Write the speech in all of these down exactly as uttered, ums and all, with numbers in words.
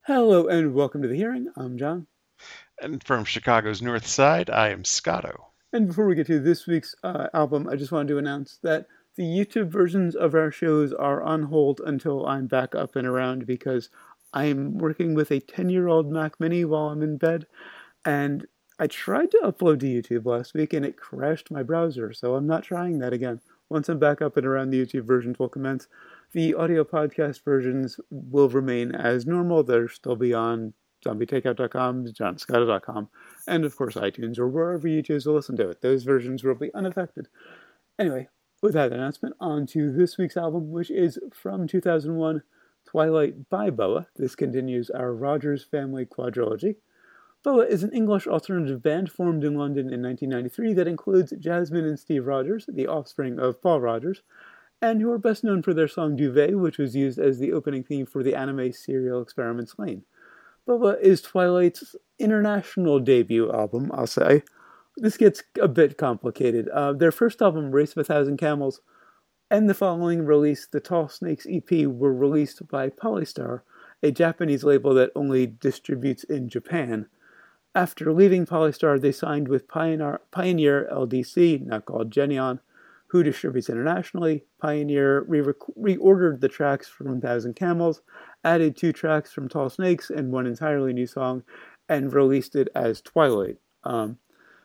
Hello and welcome to the hearing. I'm John. And from Chicago's North Side, I am Scotto. And before we get to this week's uh, album, I just wanted to announce that the YouTube versions of our shows are on hold until I'm back up and around because I'm working with a ten-year-old Mac Mini while I'm in bed. And I tried to upload to YouTube last week and it crashed my browser, so I'm not trying that again. Once I'm back up and around, the YouTube versions will commence. The audio podcast versions will remain as normal. They'll still be on zombie takeout dot com, john scotto dot com, and of course iTunes or wherever you choose to listen to it. Those versions will be unaffected. Anyway, with that announcement, on to this week's album, which is from two thousand one, Twilight by B O A. This continues our Rogers Family quadrilogy. B O A is an English alternative band formed in London in nineteen ninety-three that includes Jasmine and Steve Rogers, the offspring of Paul Rogers, and who are best known for their song Duvet, which was used as the opening theme for the anime serial Experiments Lain. B O A is Twilight's international debut album, I'll say. This gets a bit complicated. Uh, their first album, Race of a Thousand Camels, and the following release, the Tall Snakes E P, were released by Polystar, a Japanese label that only distributes in Japan. After leaving Polystar, they signed with Pioneer, Pioneer L D C, now called Geneon, who distributes internationally. Pioneer re- reordered the tracks from Thousand Camels, added two tracks from Tall Snakes and one entirely new song, and released it as Twilight. Um,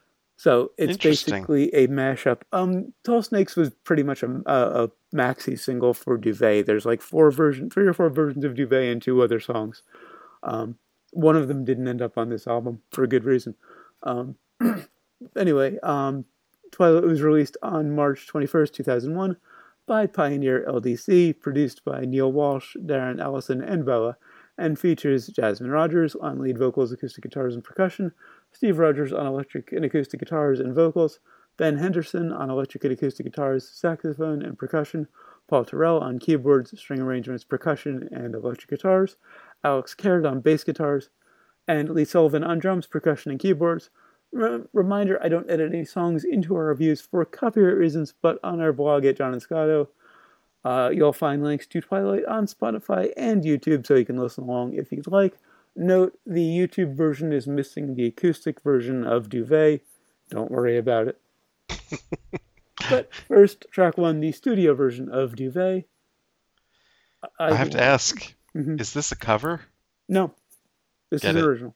so it's basically a mashup. Um, Tall Snakes was pretty much a, a, a maxi single for Duvet. There's like four version, three or four versions of Duvet and two other songs. Um, one of them didn't end up on this album for a good reason. Um, anyway, um, Twilight was released on March twenty-first, two thousand one by Pioneer L D C, produced by Neil Walsh, Darren Allison, and B O A, and features Jasmine Rogers on lead vocals, acoustic guitars, and percussion, Steve Rogers on electric and acoustic guitars and vocals, Ben Henderson on electric and acoustic guitars, saxophone, and percussion, Paul Terrell on keyboards, string arrangements, percussion, and electric guitars, Alex Caird on bass guitars, and Lee Sullivan on drums, percussion, and keyboards. R- reminder, I don't edit any songs into our reviews for copyright reasons, but on our blog at John and Scotto, uh, you'll find links to Twilight on Spotify and YouTube, so you can listen along if you'd like. Note, the YouTube version is missing the acoustic version of Duvet. Don't worry about it. But first, track one, the studio version of Duvet. I, I have to ask, mm-hmm. Is this a cover? No. This Get is it? Original.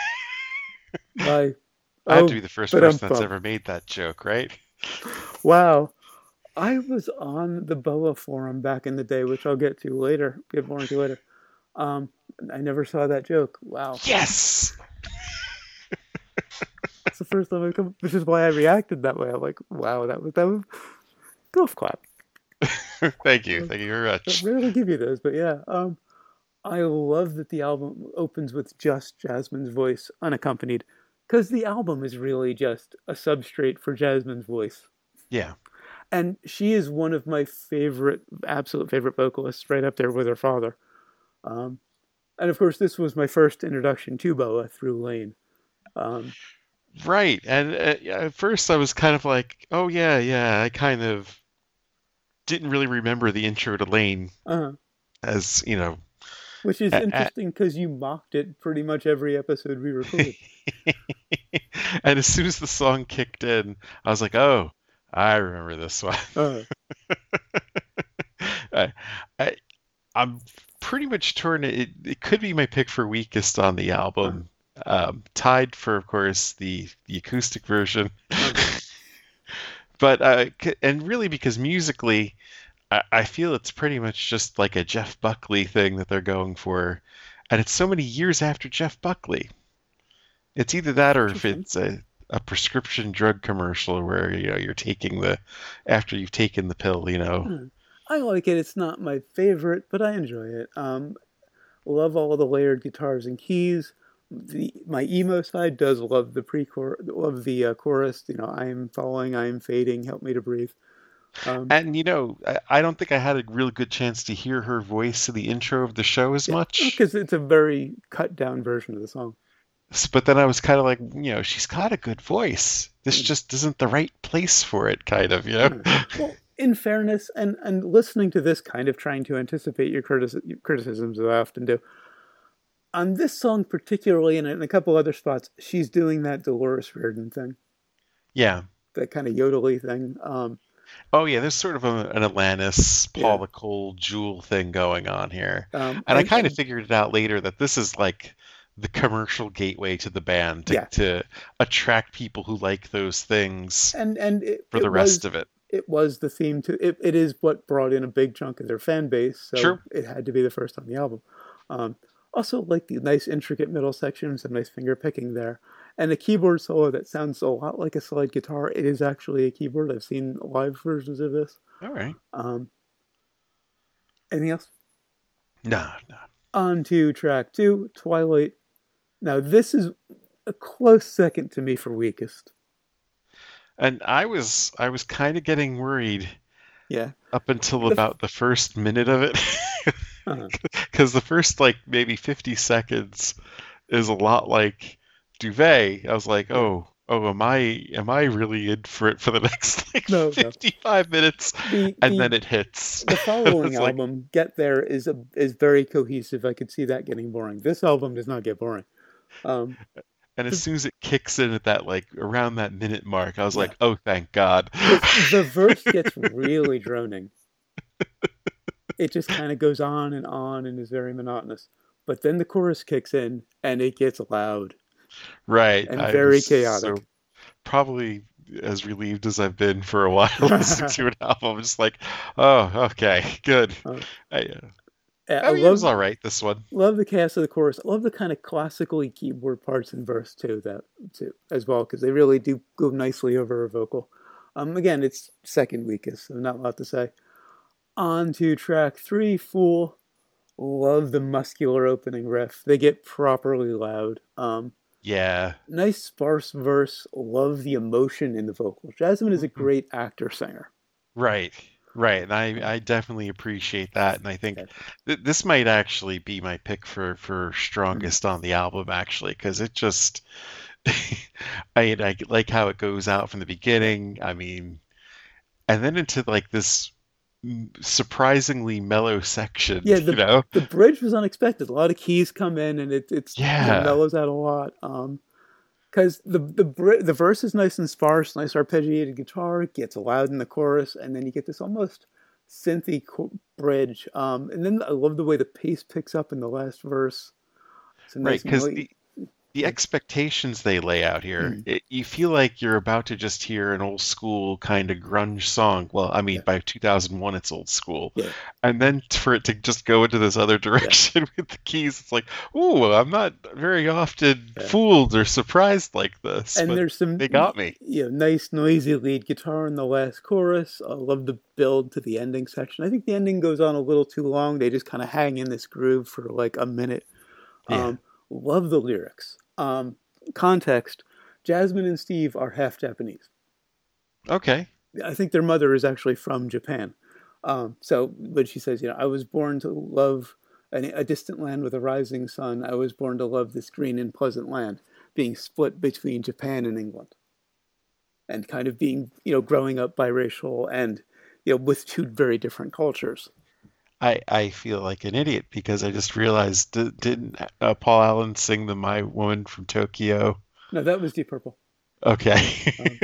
By... I have oh, to be the first person that's ever made that joke, right? Wow. I was on the B O A forum back in the day, which I'll get to later, get more into later. Um, I never saw that joke. Wow. Yes! That's the first time I come, which is why I reacted that way. I'm like, wow, that was, that was, golf clap. Thank you. Thank you very much. I rarely give you those, but yeah. Um, I love that the album opens with just Jasmine's voice, unaccompanied. Because the album is really just a substrate for Jasmine's voice. Yeah. And she is one of my favorite, absolute favorite vocalists, right up there with her father. Um, and of course, this was my first introduction to B O A through Lain. Um, right. And uh, at first I was kind of like, oh yeah, yeah, I kind of didn't really remember the intro to Lain uh-huh. as, you know. Which is interesting because you mocked it pretty much every episode we recorded. And as soon as the song kicked in, I was like, oh, I remember this one. Uh-huh. I, I, I'm pretty much torn. It, it could be my pick for weakest on the album. Uh-huh. Um, tied for, of course, the, the acoustic version. Uh-huh. But, uh, and really because musically, I feel it's pretty much just like a Jeff Buckley thing that they're going for. And it's so many years after Jeff Buckley. It's either that or if it's a, a prescription drug commercial where, you know, you're taking the, after you've taken the pill, you know. I like it. It's not my favorite, but I enjoy it. Um, love all the layered guitars and keys. The, my emo side does love the pre-chorus, love the uh, chorus, you know, I am falling, I am fading, help me to breathe. Um, and, you know, I, I don't think I had a real good chance to hear her voice in the intro of the show as yeah, much. Because it's a very cut-down version of the song. But then I was kind of like, you know, she's got a good voice. This mm. just isn't the right place for it, kind of, you know? Mm. Well, in fairness, and, and listening to this, kind of trying to anticipate your, critici- your criticisms, as I often do, On this song particularly, and in a couple other spots, she's doing that Dolores Riordan thing, Yeah. that kind of yodely thing. Um, Oh yeah, there's sort of a, an Atlantis, yeah. Paul the Cold Jewel thing going on here. Um, And I and, kind of and figured it out later that this is like the commercial gateway to the band to, yeah, to attract people who like those things and and it, for the it rest was of it. it was the theme to it. It is what brought in a big chunk of their fan base, so Sure. it had to be the first on the album. Um, also, like the nice intricate middle section, some nice finger picking there, and a keyboard solo that sounds a lot like a slide guitar. It is actually a keyboard. I've seen live versions of this. All right. Um, anything else? No, no. On to track two, Twilight. Now this is a close second to me for weakest. And I was I was kind of getting worried Yeah. up until The, about the first minute of it. uh, Because the first like maybe fifty seconds is a lot like Duvet. I was like, yeah. oh, oh, am I am I really in for it for the next like No, no. fifty-five minutes? The And the then it hits. the following It's like, album, Get There, is a is very cohesive. I could see that getting boring. This album does not get boring. Um, and as the, soon as it kicks in at that like around that minute mark, I was yeah, like, oh, thank God. because the verse gets really droning. It just kind of goes on and on and is very monotonous. But then the chorus kicks in and it gets loud Right. and I very was so chaotic. probably as relieved as I've been for a while listening to an album. I'm just like, oh, okay, good. uh, I, uh, I I mean, it was love all right, this one. love the cast of the chorus. I love the kind of classically keyboard parts in verse too, that too as well, because they really do go nicely over a vocal. Um, again, it's second weakest, so not a lot to say. On to track three, Fool. Love the muscular opening riff. They get properly loud. Um, Yeah. nice sparse verse. Love the emotion in the vocal. Jasmine is a Mhm. great actor singer. Right. Right. And I, I definitely appreciate that. And I think Yeah. th this might actually be my pick for, for Mm. strongest on the album, actually, because it just, I, I like how it goes out from the beginning. I mean, and then into like this m- surprisingly mellow section, Yeah, you the know? the bridge was unexpected. A lot of keys come in, and it it's you know Yeah. mellows out a lot. Um, because the the bri- the verse is nice and sparse, nice arpeggiated guitar. It gets loud in the chorus, and then you get this almost synthy cho- bridge. Um, and then I love the way the pace picks up in the last verse. It's a Right. nice Because noise. the, the expectations they lay out here, Mm, it, you feel like you're about to just hear an old school kind of grunge song. Well, I mean, yeah, by two thousand one, it's old school. yeah, And then for it to just go into this other yeah, direction with the keys, it's like, ooh, I'm not very often yeah. fooled or surprised like this, And but there's some they got me. you know nice noisy lead guitar in the last chorus. I love the build to the ending section. I think the ending goes on a little too long. They just kind of hang in this groove for like a minute. Yeah. Um, love the lyrics. Um, context: Jasmine and Steve are half Japanese. Okay. I think their mother is actually from Japan. Um, so, but she says, you know, I was born to love a, a distant land with a rising sun. I was born to love this green and pleasant land, being split between Japan and England, and kind of being, you know, growing up biracial and, you know, with two very different cultures. I, I feel like an idiot because I just realized, d didn't uh, Paul Allen sing the My Woman from Tokyo? No, that was Deep Purple. Okay. Um,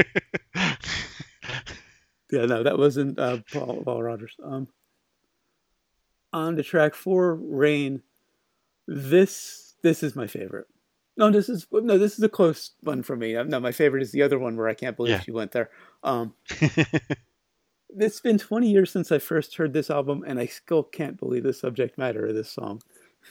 yeah, no, that wasn't uh, Paul, Paul Rogers. Um, on to track four, Rain. This this is my favorite. No, this is no, this is a close one for me. No, my favorite is the other one where I can't believe Yeah. she went there. Um, it's been twenty years since I first heard this album, and I still can't believe the subject matter of this song.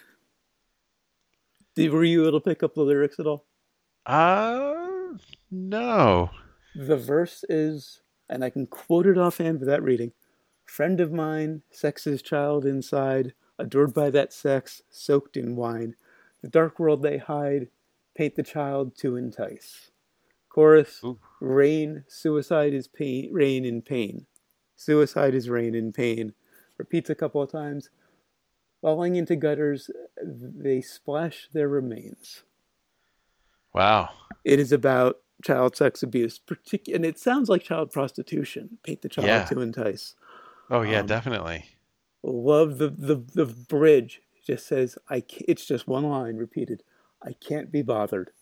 Did, were you able to pick up the lyrics at all? Uh, no. The verse is, and I can quote it offhand without reading. Friend of mine, sex's child inside, adored by that sex, soaked in wine. The dark world they hide, paint the child to entice. Chorus, Ooh. rain, suicide is pain, rain in pain. Suicide is rain in pain. Repeats a couple of times. Falling into gutters, they splash their remains. Wow. It is about child sex abuse, particular, and it sounds like child prostitution. Paint the child Yeah. to entice. Oh, yeah, Um, definitely. love the, the the bridge. She just says, "I." Ca-, it's just one line repeated. "I can't be bothered."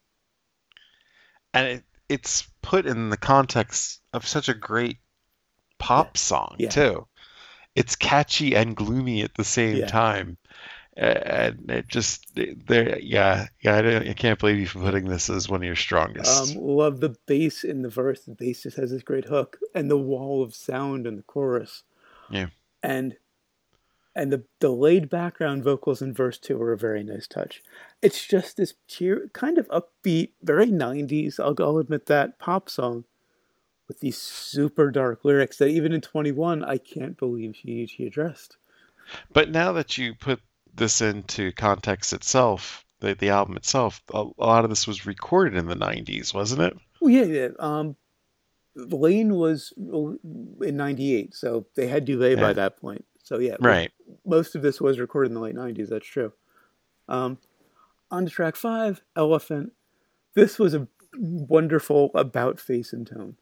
And it, it's put in the context of such a great Yeah, pop song yeah, too. It's catchy and gloomy at the same yeah. time. And it just there, yeah, yeah. I, don't, I can't believe you for putting this as one of your Um, strongest. love the bass in the verse. The bass just has this great hook, and the wall of sound in the chorus, Yeah, and and the delayed background vocals in verse two are a very nice touch. It's just this cheer, kind of upbeat, very nineties. I'll, I'll admit that pop song with these super dark lyrics that even in twenty-one, I can't believe she she addressed. but now that you put this into context itself, the the album itself, a, a lot of this was recorded in the nineties, wasn't it? Well, yeah, yeah. Um, Lane was in ninety-eight, so they had Duvet by Yeah, that point. So yeah, right. most of this was recorded in the late nineties. That's true. Um, on to track five, Elephant. This was a wonderful about face and tone.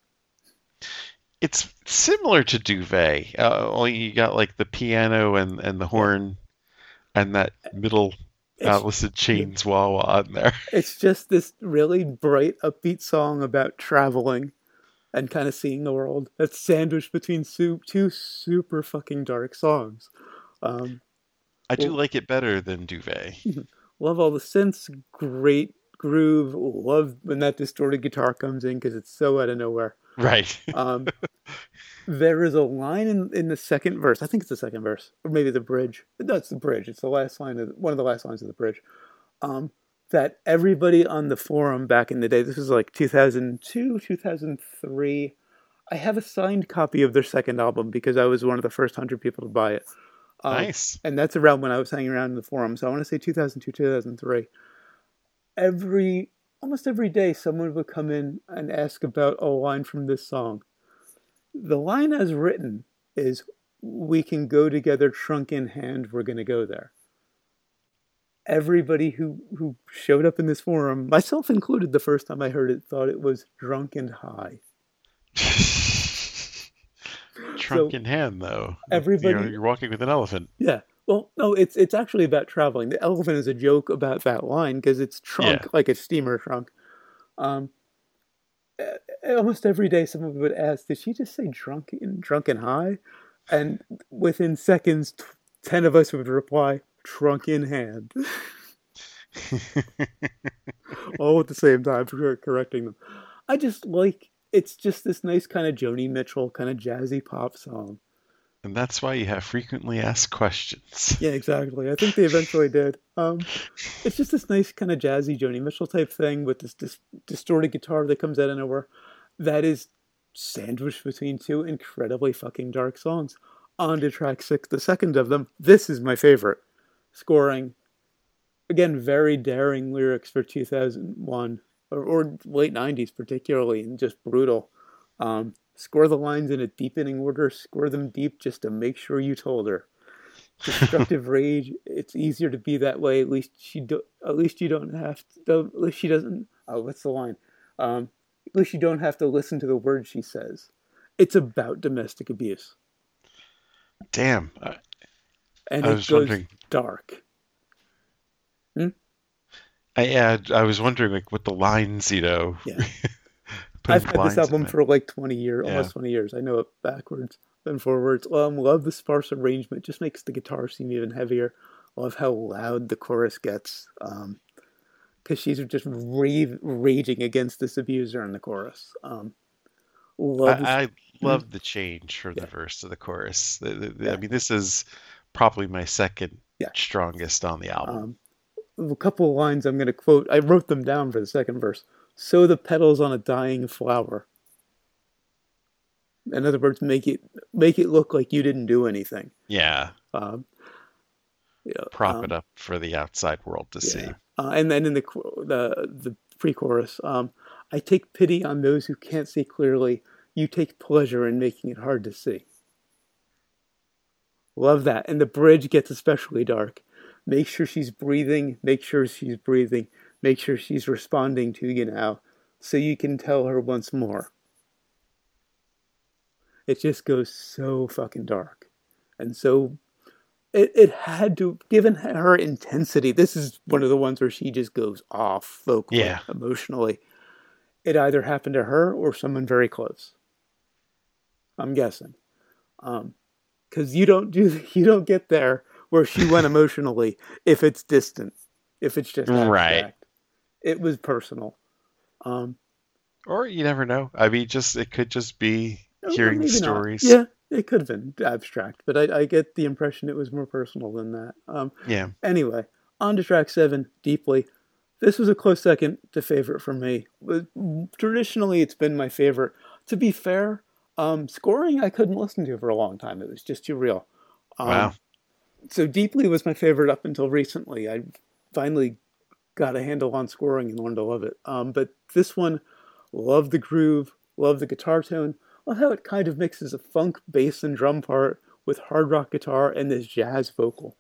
It's similar to Duvet, uh, only you got like the piano and and the Yeah, horn and that middle it's Alice in Chains wah wah in there. it's just this really bright, upbeat song about traveling and kind of seeing the world. That's sandwiched between two, two super fucking dark songs. Um, I do well, like it better than Duvet. love all the synths, great groove. Love when that distorted guitar comes in because it's so out of nowhere. Right. Um, there is a line in, in the second verse. I think it's the second verse, or maybe the bridge. No, it's the bridge. It's the last line of one of the last lines of the bridge. Um, that everybody on the forum back in the day. This was like two thousand two, two thousand three. I have a signed copy of their second album because I was one of the first hundred people to buy it. Um, Nice. and that's around when I was hanging around in the forum. So I want to say two thousand two, two thousand three. Every almost every day, someone would come in and ask about a line from this song. The line as written is, "We can go together, trunk in hand. We're gonna go there." Everybody who who showed up in this forum, myself included, the first time I heard it, thought it was drunk and high. Trunk So in hand, though. You know, everybody, you're walking with an elephant. yeah. Well, no, it's it's actually about traveling. The elephant is a joke about that line because it's Yeah. trunk like a steamer trunk. Um, almost every day, someone would ask, "Did she just say drunk and drunk and high?" And within seconds, t- ten of us would reply, "Trunk in hand," all at the same time for correcting them. I just like it's just this nice kind of Joni Mitchell kind of jazzy pop song. And that's why you have frequently asked questions. Yeah, exactly. I think they eventually did. Um, it's just this nice kind of jazzy Joni Mitchell type thing with this, this distorted guitar that comes out of nowhere. That is sandwiched between two incredibly fucking dark songs. On to track six, the second of them. This is my favorite. Scoring, again, very daring lyrics for two thousand one or, or late nineties, particularly, and just brutal. Um, score the lines in a deepening order, score them deep just to make sure you told her. Destructive rage. It's easier to be that way. At least she do. At least you don't have to. At least she doesn't. Oh, what's the line? Um, at least you don't have to listen to the words she says. It's about domestic abuse, Damn. I, and I it was goes wondering. dark. Hmm? I, yeah, I was wondering, like, what the lines, you know, Yeah, I've putting had this lines in album it. for like twenty years, Yeah. almost twenty years. I know it backwards and forwards. Um, love the sparse arrangement. Just makes the guitar seem even heavier. Love how loud the chorus gets. Um, because she's just rave, raging against this abuser in the chorus. Um, love this. I, I Mhm. love the change from the Yeah, verse to the chorus. The, the, the- I yeah, mean, this is probably my second yeah. strongest on the album. Um, a couple of lines I'm going to quote. I wrote them down for the second verse. Sow the petals on a dying flower. In other words, make it make it look like you didn't do anything. Yeah, Um, you know, prop it um, up for the outside world to see. yeah. Uh, and then in the the the pre-chorus, um, I take pity on those who can't see clearly. You take pleasure in making it hard to see. Love that. And the bridge gets especially dark. Make sure she's breathing. Make sure she's breathing. Make sure she's responding to you now so you can tell her once more. It just goes so fucking dark and so it, it had to, given her intensity, this is one of the ones where she just goes off vocally, Yeah. emotionally. It either happened to her or someone very close. I'm guessing. Um, because you don't do you don't get there where she went emotionally if it's distant, if it's just abstract. Right. It was personal. Um, Or you never know. I mean, just it could just be hearing the stories. Not. Yeah, it could have been abstract, but I, I get the impression it was more personal than that. Um, Yeah. Anyway, on to track seven, Deeply. This was a close second to favorite for me. Traditionally, it's been my favorite. To be fair, um, scoring I couldn't listen to for a long time. It was just too real. Um, Wow. So Deeply was my favorite up until recently. I finally got a handle on scoring and learned to love it. Um, but this one, love the groove, love the guitar tone, love how it kind of mixes a funk bass and drum part with hard rock guitar and this jazz vocal.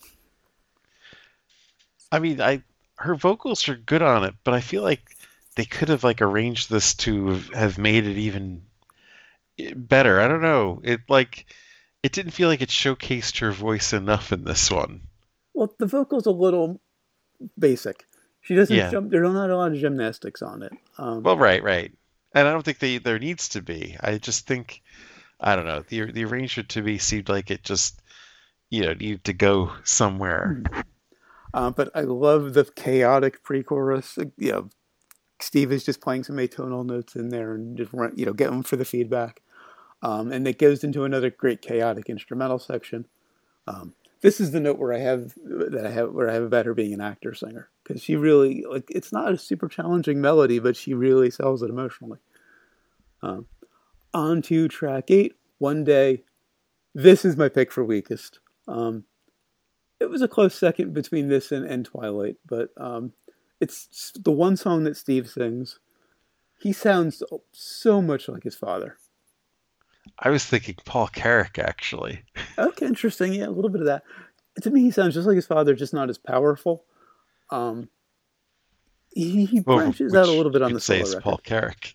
I mean, I her vocals are good on it, but I feel like they could have like arranged this to have made it even better. I don't know. It like it didn't feel like it showcased her voice enough in this one. Well, the vocal's a little basic. She doesn't Yeah. jump. There's not a lot of gymnastics on it. Um, Well, right, right. And I don't think they there needs to be. I just think I don't know. The the arrangement to me seemed like it just you know needed to go somewhere. uh, but I love the chaotic pre-chorus. You know, Steve is just playing some atonal notes in there and just run, you know get them for the feedback. Um, and it goes into another great chaotic instrumental section. Um, this is the note where I have that I have where I have about her being an actor singer, because she really like it's not a super challenging melody, but she really sells it emotionally. Um, on to track eight, One Day. This is my pick for weakest. Um, it was a close second between this and, and Twilight, but um, it's the one song that Steve sings. He sounds so much like his father. I was thinking Paul Carrack actually. Okay, interesting. Yeah, a little bit of that. To me, he sounds just like his father, just not as powerful. Um, he, he Well, branches which out a little bit you on could the say solo it's record. Paul Carrack.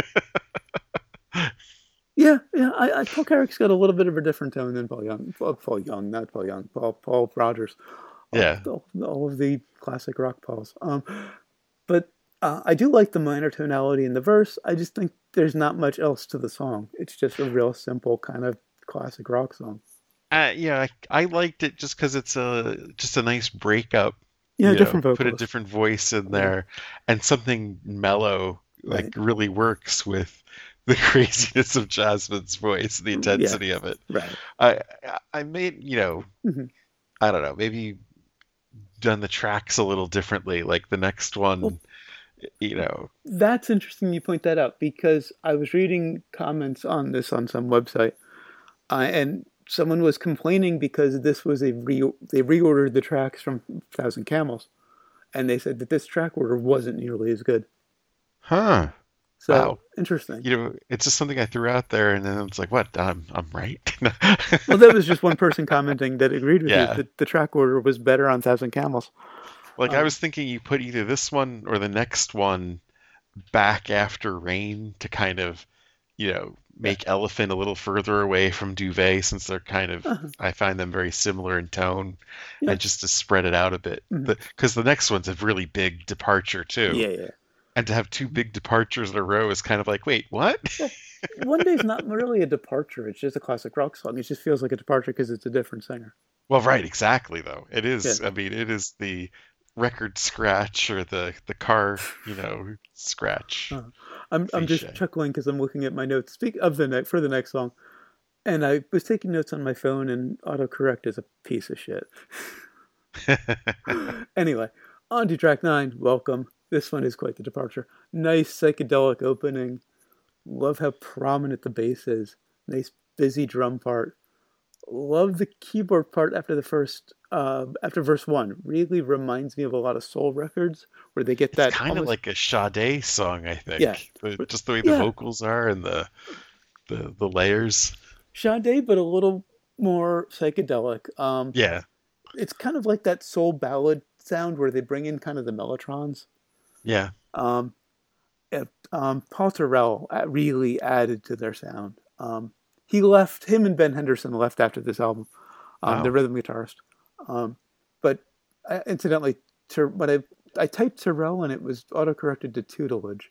Yeah, yeah. I, I, Paul Carrack's got a little bit of a different tone than Paul Young. Paul, Paul Young, not Paul Young. Paul Paul Rogers. All, Yeah. all, all of the classic rock Pauls. Um, but uh, I do like the minor tonality in the verse. I just think there's not much else to the song. It's just a real simple kind of classic rock song. Uh, yeah, I, I liked it just because it's a just a nice breakup. Yeah, you different know, put a vocals. different voice in there, and something mellow like Right. really works with the craziness of Jasmine's voice, the intensity of it. Right. I I made you know Mhm. I don't know maybe done the tracks a little differently. Like the next one, Well, you know. That's interesting you point that out, because I was reading comments on this on some website, uh, and someone was complaining because this was a re they reordered the tracks from Thousand Camels, and they said that this track order wasn't nearly as good. Huh. So Wow. interesting. You know, it's just something I threw out there, and then it's like, what? I'm I'm right. Well, that was just one person commenting that agreed with Yeah. you that the track order was better on Thousand Camels. Like I Um, was thinking you put either this one or the next one back after Rain to kind of, you know, make Elephant a little further away from Duvet, since they're kind of, Uh-huh. I find them very similar in tone, Yeah. and just to spread it out a bit. Mhm. Because the next one's a really big departure too. Yeah, yeah. And to have two big departures in a row is kind of like, wait, what? One Day's not really a departure. It's just a classic rock song. It just feels like a departure because it's a different singer. Well, right, exactly though. It is, Yeah. I mean, it is the record scratch or the the car, you know, scratch. Uh, I'm I'm just Cliche. chuckling because I'm looking at my notes. Speak of the next for the next song, and I was taking notes on my phone, and autocorrect is a piece of shit. Anyway, on to track nine. Welcome. This one is quite the departure. Nice psychedelic opening. Love how prominent the bass is. Nice busy drum part. Love the keyboard part after the first, uh, after verse one. Really reminds me of a lot of soul records where they get that It's kind of almost- like a Sade song, I think. Yeah. The- just the way the Yeah. vocals are and the the the layers. Sade, but a little more psychedelic. Um, Yeah, It's kind of like that soul ballad sound where they bring in kind of the mellotrons. yeah. Um, it, um, Paul Terrell uh, really added to their sound. Um, he left, him and Ben Henderson left after this album. um, the Oh. rhythm guitarist. Um, but I, incidentally, to, but I I typed Terrell and it was autocorrected to tutelage.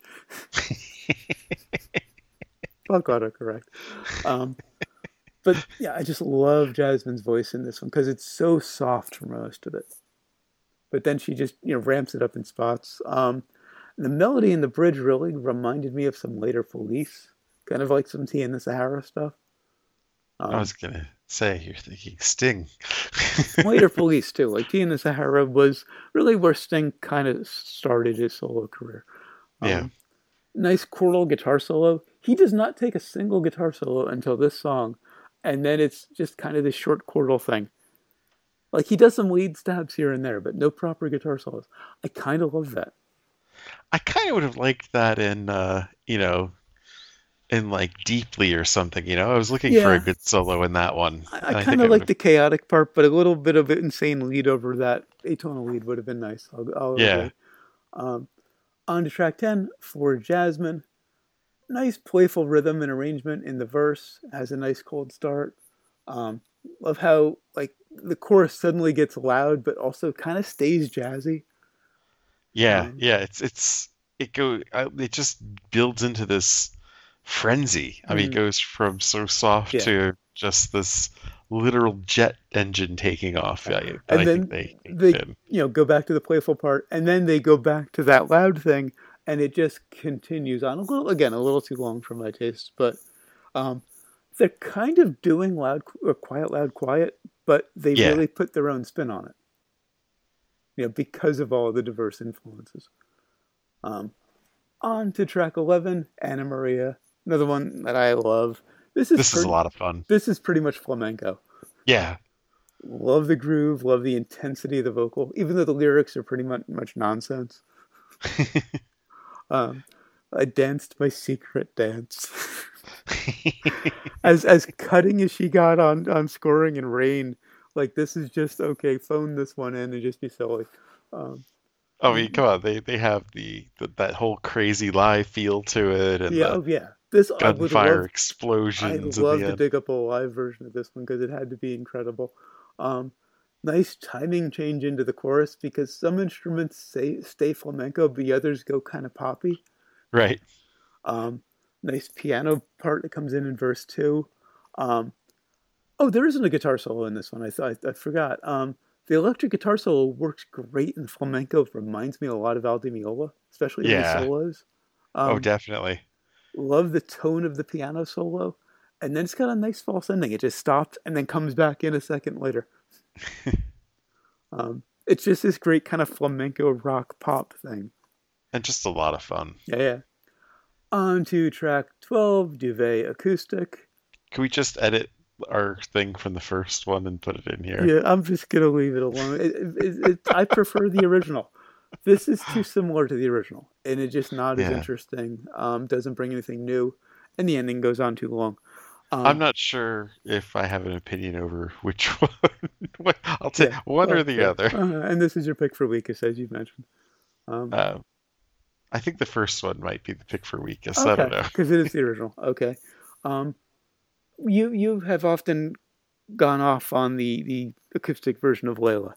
Fuck autocorrect. Um, but yeah, I just love Jasmine's voice in this one because it's so soft for most of it. But then she just you know ramps it up in spots. Um, the melody in the bridge really reminded me of some later Police, kind of like some Tea in the Sahara stuff. I Um, was gonna say you're thinking Sting. some later Police too, like Tea in the Sahara was really where Sting kind of started his solo career. Yeah. Um, nice chordal guitar solo. He does not take a single guitar solo until this song, and then it's just kind of this short chordal thing. Like he does some lead stabs here and there, but no proper guitar solos. I kind of love that. I kind of would have liked that in, uh, you know, in like Deeply or something, you know. I was looking for a Yeah, good solo in that one, I, I and I kind think of I would like have. the chaotic part, but a little bit of insane lead over that atonal lead would have been nice. I'll, I'll Yeah. agree. Um, on to track ten for Jasmine. Nice playful rhythm and arrangement in the verse. Has a nice cold start. Um, love how like the chorus suddenly gets loud, but also kind of stays jazzy. Yeah, Um, yeah, it's it's it go uh, it just builds into this frenzy. I mean, it mm, goes from so soft yeah, to just this literal jet engine taking off. yeah. Yeah, I, that And I think then they they did. you know go back to the playful part, and then they go back to that loud thing, and it just continues on a little again a little too long for my taste, but um, they're kind of doing loud or quiet, loud, quiet, but they Yeah, really put their own spin on it. You know, because of all the diverse influences. Um, on to track eleven, Anna Maria, another one that I love. This is this is a pretty. lot of fun. This is pretty much flamenco. Yeah. Love the groove, love the intensity of the vocal, even though the lyrics are pretty much, much nonsense. Um, I danced my secret dance. as as cutting as she got on on scoring and rain, like this is just okay. Phone this one in and just be silly. Um, I mean, come on, they they have the, the that whole crazy live feel to it and yeah, the oh yeah. This I would gunfire love. I'd explosions in the love to end. dig up a live version of this one because it had to be incredible. Um, nice timing change into the chorus because some instruments say stay flamenco, but the others go kind of poppy. Right. Um, nice piano part that comes in in verse two. Um, oh, there isn't a guitar solo in this one. I thought I, I forgot. Um, the electric guitar solo works great in flamenco. It reminds me a lot of Al Di Meola, especially in the Yeah. solos. Oh, Um, definitely. love the tone of the piano solo, and then it's got a nice false ending. It just stops and then comes back in a second later. Um, it's just this great kind of flamenco rock pop thing. And just a lot of fun. Yeah, yeah. On to track twelve, Duvet Acoustic. Can we just edit our thing from the first one and put it in here? Yeah, I'm just gonna leave it alone. It, it, it, I prefer the original. This is too similar to the original, and it's just not as Yeah. interesting. Um, doesn't bring anything new, and the ending goes on too long. I'm Um, not sure if I have an opinion over which one. What- I'll take yeah, one or well, the yeah. other. Uh, and this is your pick for weakest, as you mentioned. Um, Uh, I think the first one might be the pick for weakest. I don't okay, know. because it is the original. Okay. Um, you you have often gone off on the the acoustic version of Layla,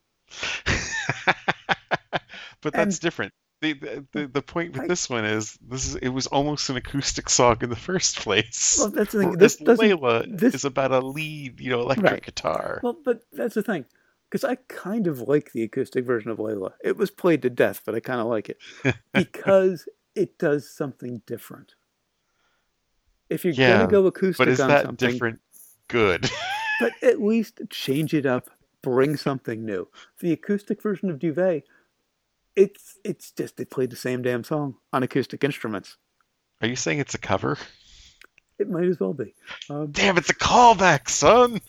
But and that's different. The, the the the point with I this one is this is it was almost an acoustic song in the first place. well that's the thing. This Whereas doesn't Layla this is about a lead, you know, electric right. guitar. Well, but that's the thing. Because I kind of like the acoustic version of Layla. It was played to death, but I kind of like it because it does something different. If you're gonna Yeah, go but acoustic is on that something, different good? but at least change it up, bring something new. The acoustic version of Duvet, it's it's just they played the same damn song on acoustic instruments. Are you saying it's a cover? It might as well be. Um, Damn, it's a callback, son.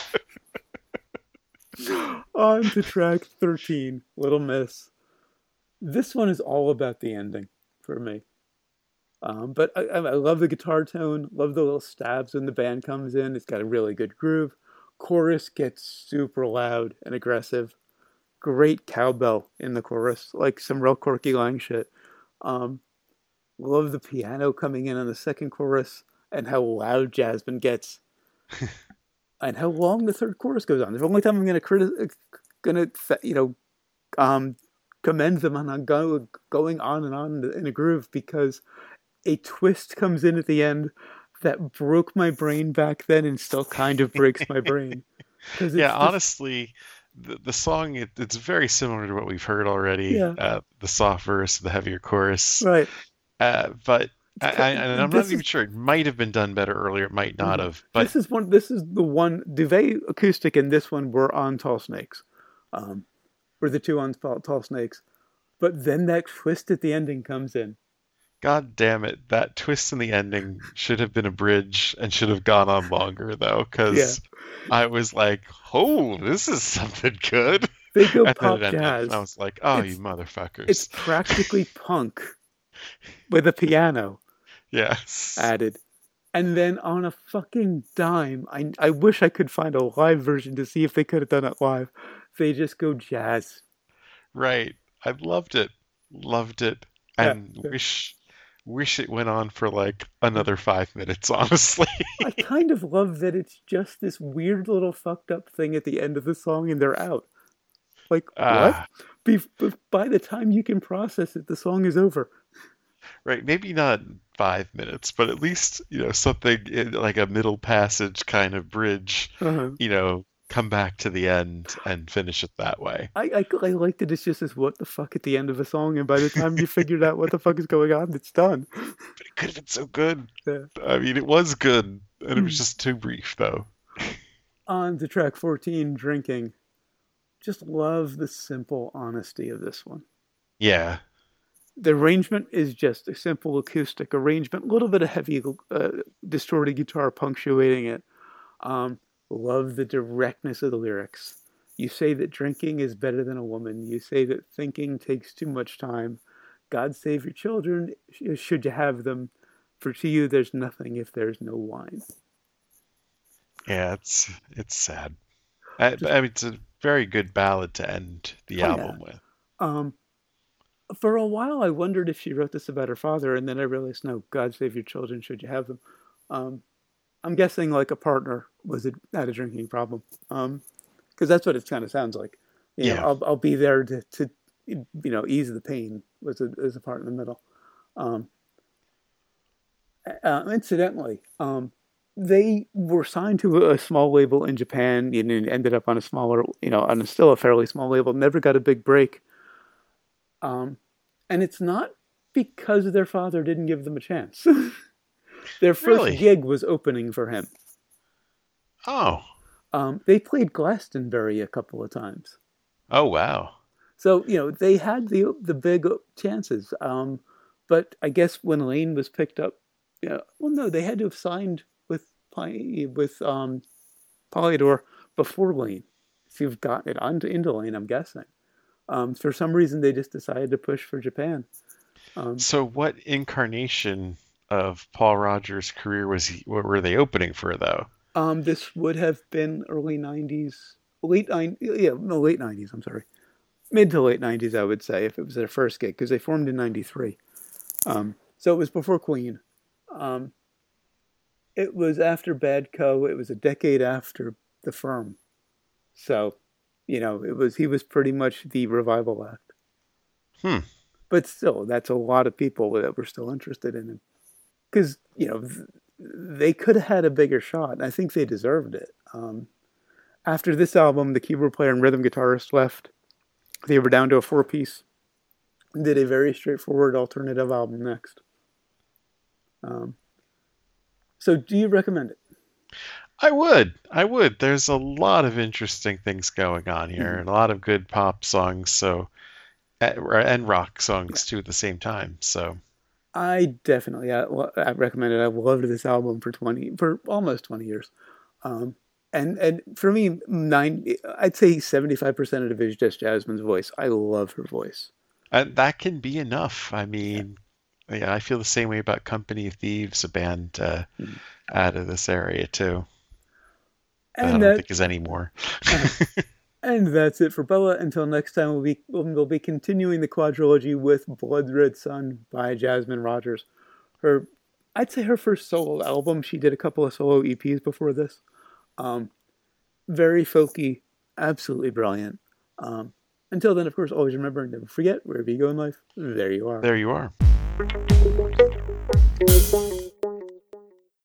on to track thirteen, Little Miss. This one is all about the ending for me. Um, but I, I love the guitar tone, love the little stabs when the band comes in. It's got a really good groove. Chorus gets super loud and aggressive. Great cowbell in the chorus, like some real Corky Lang shit. Um, love the piano coming in on the second chorus and how loud Jasmine gets. and how long the third chorus goes on. The only time I'm going to criti- gonna you know um, commend them on go, going on and on in a groove, because a twist comes in at the end that broke my brain back then and still kind of breaks my brain. Because Yeah, it's just, honestly, the, the song it, it's very similar to what we've heard already. yeah, Uh, the soft verse, the heavier chorus. right. Uh, but It's, I, I, and I'm not this even is sure. It might have been done better earlier. It might not have. But this is one. This is the one. Duvet acoustic and this one were on Tall Snakes, um, were the two on Tall, Tall Snakes. But then that twist at the ending comes in. God damn it, that twist in the ending should have been a bridge and should have gone on longer though, Yeah, because I was like, "Oh, this is something good." they go And then pop it ended, and I jazz. was like, "Oh, you It's it's motherfuckers!" practically punk with a piano Yes, added. And then on a fucking dime, I, I wish I could find a live version to see if they could have done it live. They just go jazz. right. I loved it, loved it, Yeah. and wish wish it went on for like another five minutes. Honestly, I kind of love that it's just this weird little fucked up thing at the end of the song and they're out. Like, what? ah, Be- by the time you can process it, the song is over. right. Maybe not five minutes, but at least you know something in, like a middle passage kind of bridge. Uh-huh. You know, come back to the end and finish it that way. I, I, I like that it's just this what the fuck at the end of a song, and by the time you figured out what the fuck is going on, it's done. But it could have been so good. Yeah. I mean, it was good, and it was just too brief, though. On to track fourteen, Drinking. Just love the simple honesty of this one. Yeah, The arrangement is just a simple acoustic arrangement, a little bit of heavy uh, distorted guitar punctuating it. Um, love the directness of the lyrics. You say that drinking is better than a woman. You say that thinking takes too much time. God save your children, should you have them. For to you, there's nothing if there's no wine. yeah, it's it's sad. I, Just, I mean, it's a very good ballad to end the oh yeah. album with. Um, for a while, I wondered if she wrote this about her father, and then I realized, no, God save your children, should you have them. Um, I'm guessing like a partner was a, had a drinking problem, um, because that's what it kind of sounds like. You know, Yeah, I'll I'll be there to, to you know ease the pain was a was a part in the middle. Um, uh, incidentally, um, they were signed to a small label in Japan and ended up on a smaller, you know, on a, still a fairly small label. Never got a big break. Um, and it's not because their father didn't give them a chance. Their first really. gig was opening for him. Oh, Um, they played Glastonbury a couple of times. oh wow. So, you know, they had the the big chances. Um, but I guess when Lane was picked up, yeah, well, no, they had to have signed with with um, Polydor before Lane. If you've gotten it onto into Lane, I'm guessing. Um, for some reason, they just decided to push for Japan. Um, So, what incarnation of Paul Rogers' career was he? What were they opening for, though? um, this would have been early nineties, late nine, yeah, no, late nineties. I'm sorry, mid to late nineties, I would say, if it was their first gig, because they formed in ninety-three. Um, so it was before Queen. Um, it was after Bad Co. It was a decade after The Firm. So, you know, it was he was pretty much the revival act. Hmm. But still, that's a lot of people that were still interested in him. Because, you know, they could have had a bigger shot, and I think they deserved it. Um, after this album, the keyboard player and rhythm guitarist left. They were down to a four-piece. Did a very straightforward alternative album next. Um, so, do you recommend it? I would. I would. There's a lot of interesting things going on here, Mm-hmm. and a lot of good pop songs. So, and rock Yeah. songs too at the same time. So, I definitely I, I recommend it. I've loved this album for twenty for almost twenty years. Um, and and for me, nine I'd say seventy-five percent of it is just Jasmine's voice. I love her voice. and that can be enough. I Yeah. mean, yeah, I feel the same way about Company of Thieves, a band uh, Mhm. out of this area too. That I And don't that think is anymore. uh, and that's it for Bella. Until next time, we'll be we'll be continuing the quadrilogy with Blood Red Sun by Jasmine Rogers. Her, I'd say her first solo album. She did a couple of solo E Ps before this. Um, very folky, absolutely brilliant. Um, until then, of course, always remember and never forget, wherever you go in life, there you are. There you are.